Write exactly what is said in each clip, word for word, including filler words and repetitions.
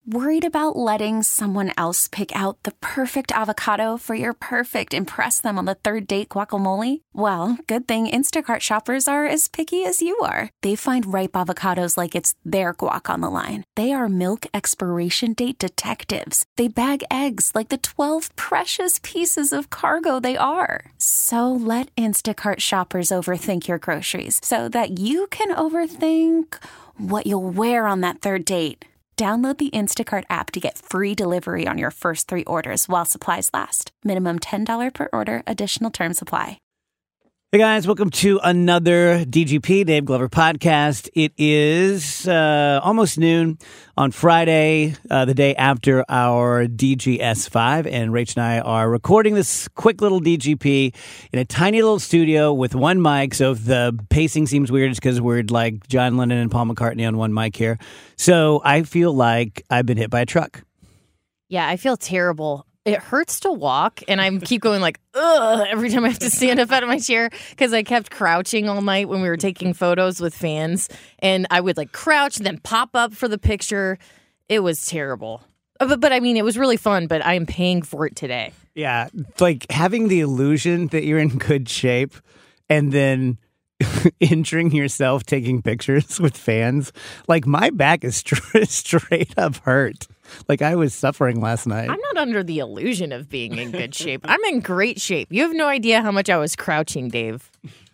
Worried about letting someone else pick out the perfect avocado for your perfect impress them on the third date guacamole? Well, good thing Instacart shoppers are as picky as you are. They find ripe avocados like it's their guac on the line. They are milk expiration date detectives. They bag eggs like the twelve precious pieces of cargo they are. So let Instacart shoppers overthink your groceries so that you can overthink what you'll wear on that third date. Download the Instacart app to get free delivery on your first three orders while supplies last. Minimum ten dollars per order. Additional terms apply. Hey guys, welcome to another D G P, Dave Glover podcast. It is uh, almost noon on Friday, uh, the day after our D G S five, and Rach and I are recording this quick little D G P in a tiny little studio with one mic, so if the pacing seems weird, it's because we're like John Lennon and Paul McCartney on one mic here. So I feel like I've been hit by a truck. Yeah, I feel terrible. It hurts to walk, and I keep going like, ugh, every time I have to stand up out of my chair because I kept crouching all night when we were taking photos with fans, and I would like crouch and then pop up for the picture. It was terrible. But, but I mean, it was really fun, but I am paying for it today. Yeah, like having the illusion that you're in good shape and then injuring yourself taking pictures with fans. Like my back is straight, straight up hurt. Like I was suffering last night. I'm not under the illusion of being in good shape. I'm in great shape. You have no idea how much I was crouching, Dave.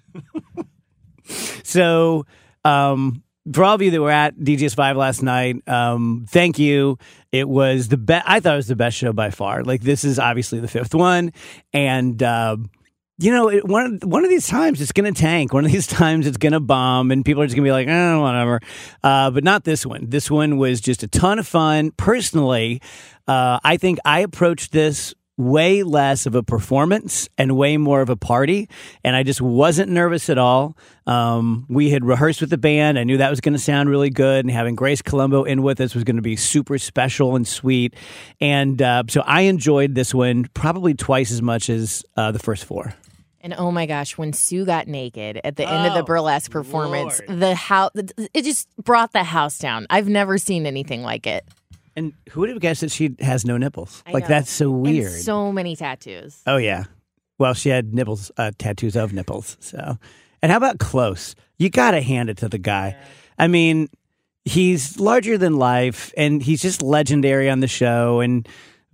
So, um, for all of you that were at D G S five last night, um, thank you. It was the best. I thought it was the best show by far. Like this is obviously the fifth one, and uh, you know, it, one of, one of these times it's going to tank. One of these times it's going to bomb, and people are just going to be like, oh, whatever. Uh, but not this one. This one was just a ton of fun. Personally, uh, I think I approached this way less of a performance and way more of a party, and I just wasn't nervous at all. Um, we had rehearsed with the band. I knew that was going to sound really good, and having Grace Colombo in with us was going to be super special and sweet. And uh, so I enjoyed this one probably twice as much as uh, the first four. And oh my gosh, when Sue got naked at the end oh, of the burlesque performance, Lord. the house, it just brought the house down. I've never seen anything like it. And who would have guessed that she has no nipples? I like, know. that's so weird. And so many tattoos. Oh, yeah. Well, she had nipples, uh, tattoos of nipples. So, and how about close? You got to hand it to the guy. Yeah. I mean, he's larger than life, and he's just legendary on the show, and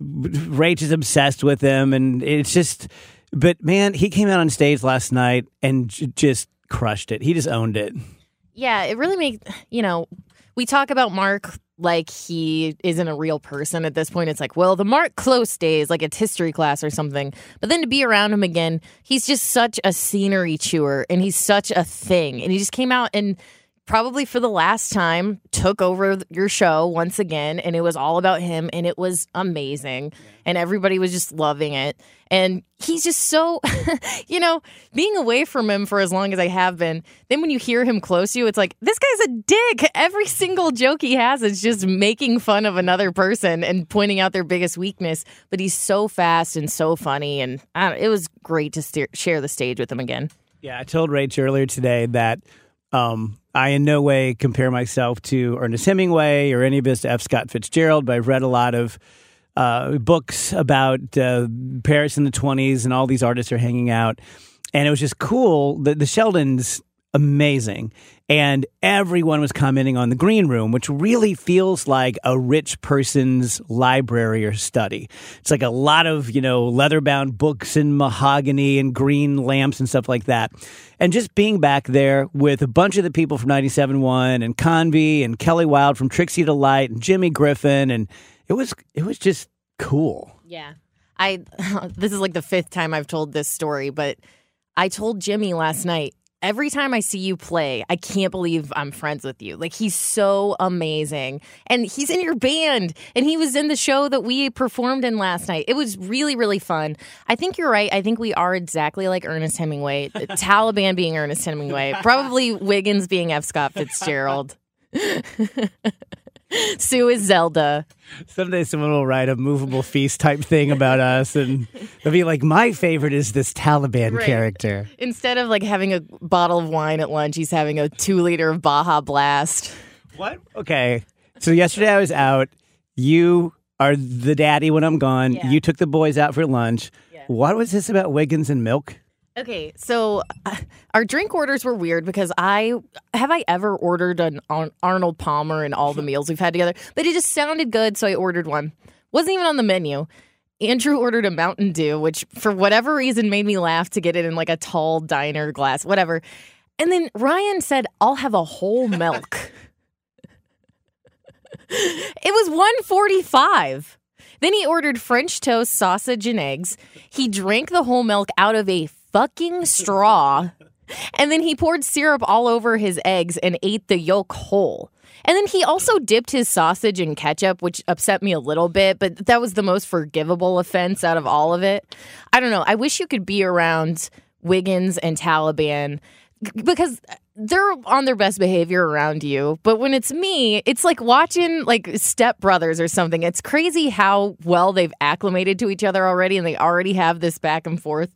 Rach is obsessed with him, and it's just... But, man, he came out on stage last night and j- just crushed it. He just owned it. Yeah, it really makes, you know, we talk about Mark like he isn't a real person at this point. It's like, well, the Mark Close days, like it's history class or something. But then to be around him again, he's just such a scenery chewer, and he's such a thing. And he just came out and probably for the last time took over your show once again, and it was all about him, and it was amazing. And everybody was just loving it. And he's just so, you know, being away from him for as long as I have been, then when you hear him close to you, it's like, this guy's a dick. Every single joke he has is just making fun of another person and pointing out their biggest weakness. But he's so fast and so funny. And I don't, it was great to steer, share the stage with him again. Yeah, I told Rach earlier today that um, I in no way compare myself to Ernest Hemingway or any of his to F. Scott Fitzgerald, but I've read a lot of Uh, books about uh, Paris in the twenties, and all these artists are hanging out. And it was just cool. The, the Sheldon's amazing. And everyone was commenting on the green room, which really feels like a rich person's library or study. It's like a lot of, you know, leather-bound books and mahogany and green lamps and stuff like that. And just being back there with a bunch of the people from ninety-seven point one and Convy and Kelly Wilde from Trixie Delight and Jimmy Griffin, and It was it was just cool. Yeah. I this is like the fifth time I've told this story, but I told Jimmy last night, every time I see you play, I can't believe I'm friends with you. Like, he's so amazing. And he's in your band, and he was in the show that we performed in last night. It was really, really fun. I think you're right. I think we are exactly like Ernest Hemingway. Taliban being Ernest Hemingway. Probably Wiggins being F. Scott Fitzgerald. Sue is Zelda. Someday someone will write a movable feast type thing about us, and they'll be like, my favorite is this Taliban right. character. Instead of like having a bottle of wine at lunch, he's having a two liter of Baja Blast. What? Okay. So yesterday I was out. You are the daddy when I'm gone. Yeah. You took the boys out for lunch. Yeah. What was this about Wiggins and milk? Okay, so uh, our drink orders were weird because I have I ever ordered an Ar- Arnold Palmer in all the meals we've had together, but it just sounded good, so I ordered one. Wasn't even on the menu. Andrew ordered a Mountain Dew, which for whatever reason made me laugh to get it in like a tall diner glass, whatever. And then Ryan said, "I'll have a whole milk." It was one forty-five. Then he ordered French toast, sausage, and eggs. He drank the whole milk out of a fucking straw. And then he poured syrup all over his eggs and ate the yolk whole. And then he also dipped his sausage in ketchup, which upset me a little bit, but that was the most forgivable offense out of all of it. I don't know. I wish you could be around Wiggins and Taliban because they're on their best behavior around you. But when it's me, it's like watching like Step Brothers or something. It's crazy how well they've acclimated to each other already, and they already have this back and forth.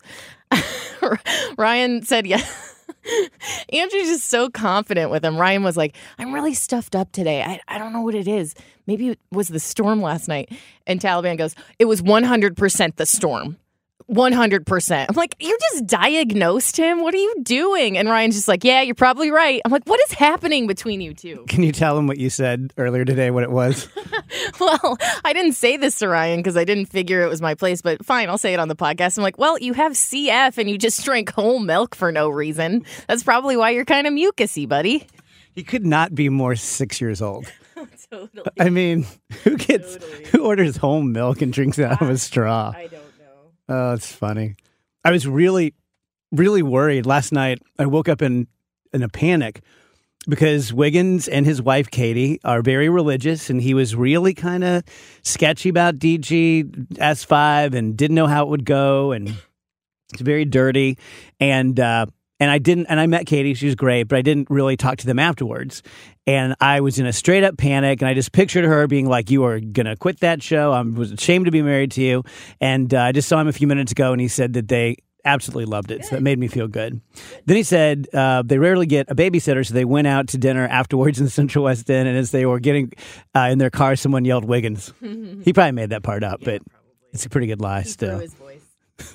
Ryan said, yeah. Andrew's just so confident with him. Ryan was like, "I'm really stuffed up today. I, I don't know what it is. Maybe it was the storm last night." And Taliban goes, "It was one hundred percent the storm. one hundred percent. I'm like, "You just diagnosed him? What are you doing?" And Ryan's just like, "Yeah, you're probably right." I'm like, "What is happening between you two?" Can you tell him what you said earlier today, what it was? Well, I didn't say this to Ryan because I didn't figure it was my place, but fine, I'll say it on the podcast. I'm like, "Well, you have C F and you just drank whole milk for no reason. That's probably why you're kind of mucusy, buddy." He could not be more six years old. Totally. I mean, who gets Totally. who orders whole milk and drinks it out of a straw? I don't know. Oh, it's funny. I was really, really worried last night. I woke up in in a panic because Wiggins and his wife Katie are very religious, and he was really kind of sketchy about D G S five and didn't know how it would go, and it's very dirty. And uh, and I didn't. And I met Katie; she was great, but I didn't really talk to them afterwards. And I was in a straight up panic, and I just pictured her being like, "You are going to quit that show. I was ashamed to be married to you." And uh, I just saw him a few minutes ago, and he said that they absolutely loved it. So that made me feel good. Then he said uh, they rarely get a babysitter, so they went out to dinner afterwards in the Central West End, and as they were getting uh, in their car, someone yelled Wiggins. He probably made that part up, yeah, but probably. It's a pretty good lie he still. His voice.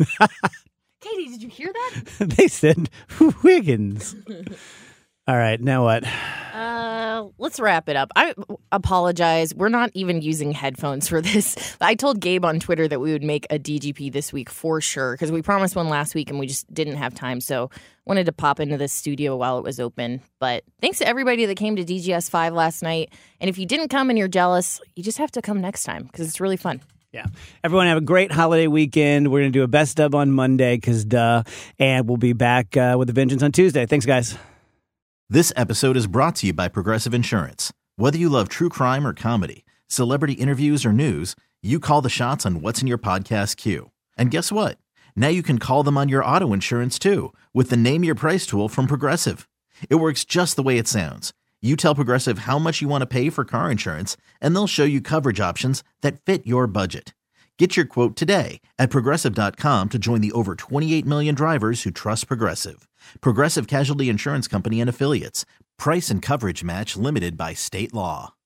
Katie, did you hear that? They said Wiggins. All right, now what? Uh, let's wrap it up. I apologize. We're not even using headphones for this. I told Gabe on Twitter that we would make a D G P this week for sure because we promised one last week and we just didn't have time. So wanted to pop into this studio while it was open. But thanks to everybody that came to D G S five last night. And if you didn't come and you're jealous, you just have to come next time because it's really fun. Yeah. Everyone have a great holiday weekend. We're going to do a best of on Monday because duh. And we'll be back uh, with a vengeance on Tuesday. Thanks, guys. This episode is brought to you by Progressive Insurance. Whether you love true crime or comedy, celebrity interviews or news, you call the shots on what's in your podcast queue. And guess what? Now you can call them on your auto insurance too with the Name Your Price tool from Progressive. It works just the way it sounds. You tell Progressive how much you want to pay for car insurance, and they'll show you coverage options that fit your budget. Get your quote today at Progressive dot com to join the over twenty-eight million drivers who trust Progressive. Progressive Casualty Insurance Company and Affiliates. Price and coverage match limited by state law.